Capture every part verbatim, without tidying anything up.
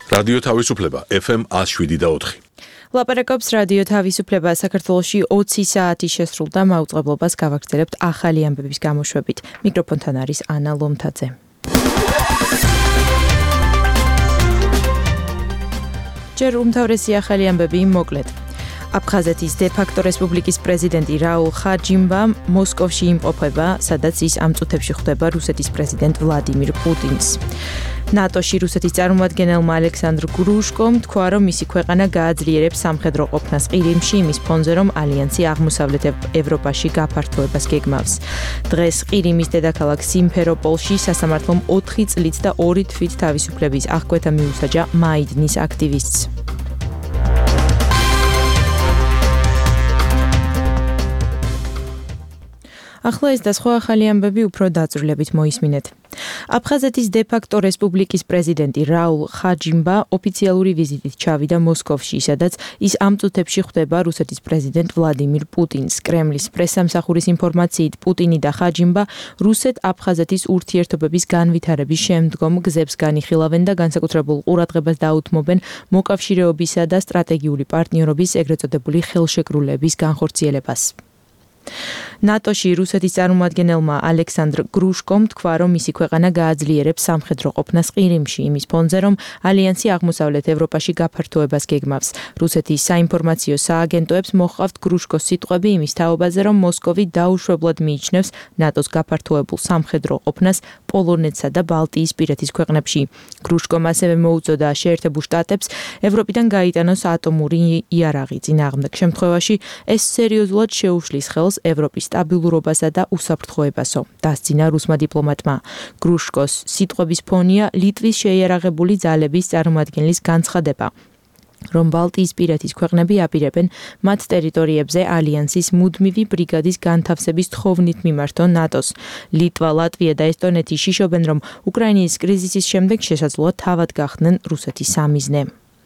რადიო თავისუფლება ეფ ემ one oh seven და four. ლაპარაკობს რადიო თავისუფლება. საქართველოში ოცი საათი შესრულდა, მაუწყებლობას გავაგრძელებთ ახალი ამბების გამოშვებით. მიკროფონთან არის ანა ლომთაძე. ჯერ უმთავრესი ახალი ამბები მოკლედ. აფხაზეთის დე-ფაქტო რესპუბლიკის პრეზიდენტი რაულ ხაჯიმბა მოსკოვში იმყოფება, სადაც ის ამ წუთებში ხვდება რუსეთის პრეზიდენტ ვლადიმირ პუტინს. ნატოში რუსეთის წარმომადგენელმა ალექსანდრ გრუშკომ თქვა, რომ მისი ქვეყანა გააძლიერებს სამხედრო ყოფნას ყირიმში იმის ფონზე, რომ ალიანსი აღმოსავლეთ ევროპაში გაფართოებას გეგმავს. დღეს ყირიმის დედაქალაქ სიმფეროპოლში სასამართლომ ოთხი წლით და ორი თვით თავისუფლების აღკვეთა მიუსაჯა მაიდნის აქტივისტს. ახლა ეს და სხვა ახალი ამბები უფრო დაწვრილებით მოისმინეთ. აფხაზეთის დე-ფაქტო რესპუბლიკის პრეზიდენტი რაულ ხაჯიმბა ოფიციალური ვიზიტით ჩავიდა მოსკოვში, სადაც ის ამ წუთებში ხვდება რუსეთის პრეზიდენტ ვლადიმირ პუტინს. კრემლის პრესსამსახურის ინფორმაციით, პუტინი და ხაჯიმბა რუსეთ-აფხაზეთის ურთიერთობების განვითარების შემდგომ გზებს განიხილავენ და განსაკუთრებულ ყურადღებას დაუთმობენ მოკავშირეობისა და სტრატეგიული პარტნიორობის ეგრეთ წოდებული ხელშეკრულების განხორციელებას. ნატოში რუსეთის წარმომადგენელმა ალექსანდრ გრუშკომ თქვა, რომ მისი ქვეყანა გააძლიერებს სამხედრო ყოფნას ყირიმში იმის ფონზე, რომ ალიანსი აღმოსავლეთ ევროპაში გაფართოებას გეგმავს. რუსეთის საინფორმაციო სააგენტოებს მოჰყავთ გრუშკოს სიტყვები იმის თაობაზე, რომ მოსკოვი დაუშვებლად მიიჩნევს ნატოს გაფართოებულ სამხედრო ყოფნას პოლონეთსა და ბალტიისპირეთის ქვეყნებში. გრუშკომ ასევე მოუწოდა შეერთებულ შტატებს ევროპიდან გაიტანოს ატომური იარაღი. წინააღმდეგ შემთხვევაში ეს სერიოზულად შეუშლის ხელს ევროპის სტაბილურობასა და უსაფრთხოებასო, დასძინა რუსმა დიპლომატმა. გრუშკოს სიტყვების ფონია ლიტვის შეიარაღებული ძალების წარმომადგენლის განცხადება, რომ ბალტიისპირეთის ქვეყნები აპირებენ მათ ტერიტორიებზე ალიანსის მუდმივი ბრიგადის განთავსების თხოვნით მიმართონ ნატოს. ლიტვა, ლატვია და ესტონეთი შიშობენ, რომ უკრაინის კრიზისის შემდეგ შესაძლოა თავად გახდნენ რუსეთის სამიზნე.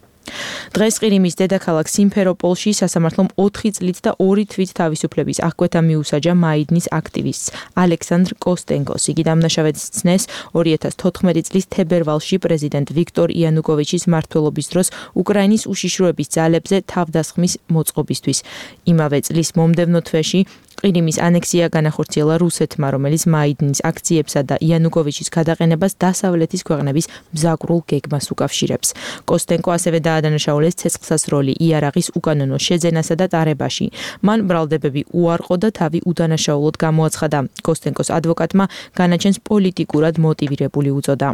დღეს ყირიმის დედაქალაქ სიმფეროპოლში სასამართლომ ოთხი წლით და ორი თვით თავისუფლების აღკვეთა მიუსაჯა მაიდნის აქტივისტს ალექსანდრ კოსტენკოს. იგი დამნაშავედ ცნეს ორი ათას თოთხმეტი წლის თებერვალში პრეზიდენტ ვიქტორ იანუკოვიჩის მმართველობის დროს უკრაინის უშიშროების ძალებზე თავდასხმის მოწყობისთვის. იმავე წლის მომდევნო თვეში ყირიმის ანექსია განახორციელა რუსეთმა, რომელიც მაიდნის აქციებსა და იანუკოვიჩის გადაყენებას დასავლეთის ქვეყნების მზაკვრულ გეგმას უკავშირებს. კოსტენკო ასევე დაადანაშაულეს ცეცხლსასროლი იარაღის უკანონო შეძენასა და ტარებაში. მან ბრალდებები უარყო და თავი უდანაშაულოდ გამოაცხადა. კოსტენკოს ადვოკატმა განაჩენს პოლიტიკურად მოტივირებული უწოდა.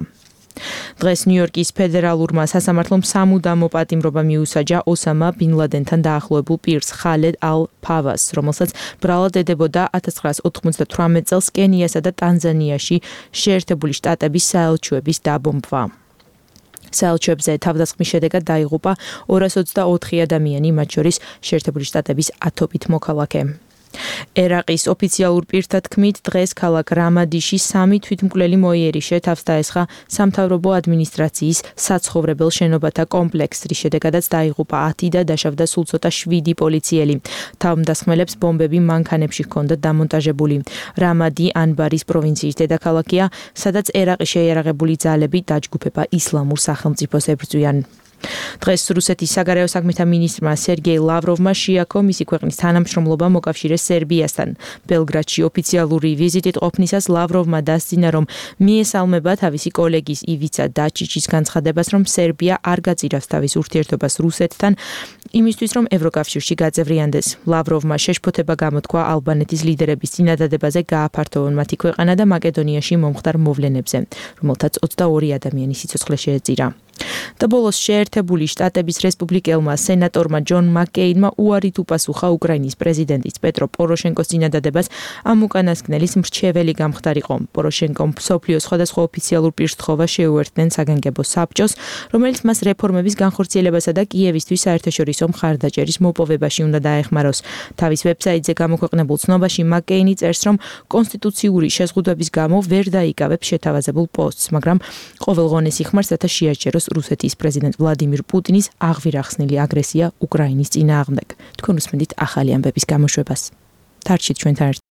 დღეს ნიუ-იორკის ფედერალურმა სასამართლომ სამუდამო პატიმრობა მიუსაჯა ოსამა ბინ ლადენთან დაახლოებულ პირს ხალედ ალ-ფავას, რომელსაც ბრალად ედებოდა ათას ცხრაას ოთხმოცდათვრამეტ წელს კენიასა და ტანზანიაში შეერთებული შტატების საელჩოების დაბომბვა. საელჩოებზე თავდასხმის შედეგად დაიღუპა ორას ოცდაოთხი ადამიანი, მათ შორის შეერთებული შტატების ათობით მოქალაქე. ერაყის ოფიციალურ პირთა თქმით, დღეს ქალაქ რამადიში სამი თვითმკვლელი მოიერიშე თავს დაესხა სამთავრობო ადმინისტრაციის საცხოვრებელ შენობათა კომპლექსს, რის შედეგადაც დაიღუპა ათი და დაშავდა სულ ცოტა შვიდი პოლიციელი. თავდასხმელებს ბომბები მანქანებში ჰქონდათ დამონტაჟებული. რამადი ანბარის პროვინციის დედაქალაქია, სადაც ერაყის შეიარაღებული ძალები დაჯგუფება ისლამურ სახელმწიფოს ებრძვიან. დღეს რუსეთის საგარეო საქმეთა მინისტრმა სერგეი ლავროვმა შეაქო მისი ქვეყნის თანამშრომლობა მოკავშირეს სერბიასთან. ბელგრადში ოფიციალური ვიზიტით ყოფნისას ლავროვმა დასძინა, რომ მიესალმება თავისი კოლეგის ივიცა დაჩიჩის განცხადებას, რომ სერბია არ გაწირავს თავის ურთიერთობას რუსეთთან, იმისთვის, რომ ევროკავშირში გაწევრიანდეს. ლავროვმა შეშფოთება გამოთქვა ალბანეთის ლიდერების წინადადებაზე გააფართოვონ მათი ქვეყანა და მაკედონიაში მომხდარ მოვლენებზე, რომელთაც ოცდაორი ადამიანი სიცოცხლე შეეწირა. და ბოლოს შეერთებული შტატების რესპუბლიკელმა სენატორმა ჯონ მაკკეინმა უარით უპასუხა უკრაინის პრეზიდენტის პეტრო პოროშენკოს წინადადებას ამ უკანასკნელის მრჩეველი გამხდარიყო. პოროშენკომ მსოფლიოს სხვადასხვა ოფიციალურ პირსთხოვა შეუერთდნენ საგანგებო საბჭოს, რომელიც მას რეფორმების განხორციელებასა და კიევისთვის საერთაშორისო მხარდაჭერის მოპოვებაში უნდა დაეხმაროს. თავის ვებსაიტზე გამოქვეყნებულ ცნობაში მაკკეინი წერს, რომ კონსტიტუციური შეზღუდვების გამო ვერ დაიკავებს შეთავაზებულ პოსტს, მაგრამ ყოველღონეს იხმარს, რათა შეაჩეროს რუსეთის პრეზიდენტ ვლადიმირ პუტინის აღვირახსნილი აგრესია უკრაინის წინააღმდეგ. თქვენ უსმენთ ახალი ამბების გამოშვებას. დარჩით ჩვენთან.